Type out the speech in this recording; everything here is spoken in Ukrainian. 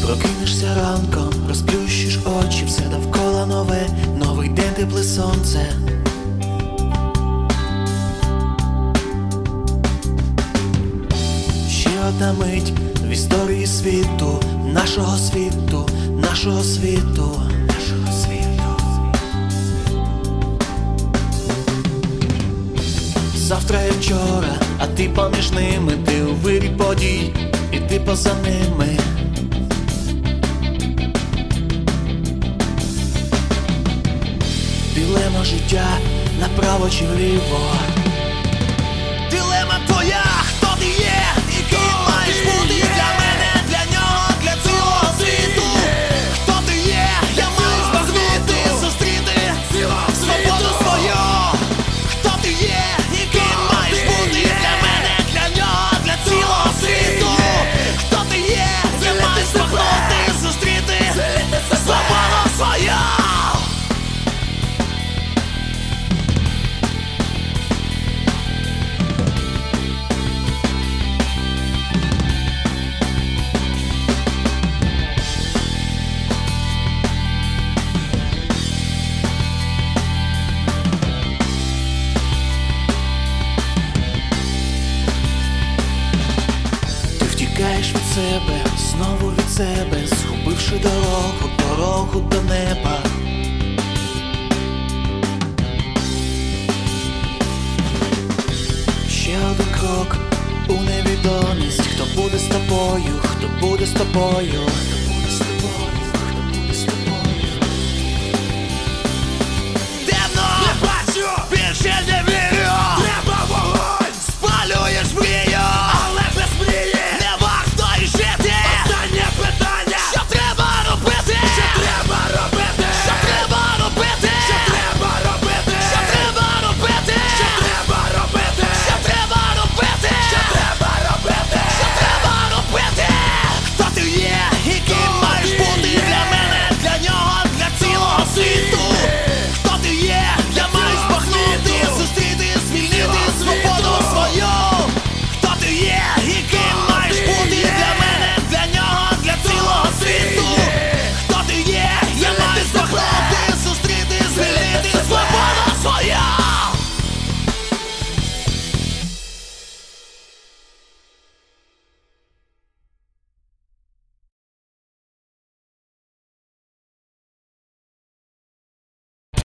Прокинешся ранком, розплющиш очі, все довкола нове, новий день, тепле сонце. Ще одна мить в історії світу, нашого світу, нашого світу, нашого світу. Завтра і вчора, а ти поміж ними, ти у вирі подій, і ти поза ними. Дилема життя, направо чи вліво. Дилема твоя, хто ти є, і ким маєш бути для мене, для нього, для цілого світу. Хто ти є, я маю збагнути, зустріти свободу свою. Хто ти є, і ким маєш бути для мене, для нього, для цілого світу. Хто ти є, я маю збагнути, зустріти свободу свою. Тікаєш від себе, знову від себе, згубивши дорогу, дорогу до неба. Ще один крок у невідомість, хто буде з тобою, хто буде з тобою.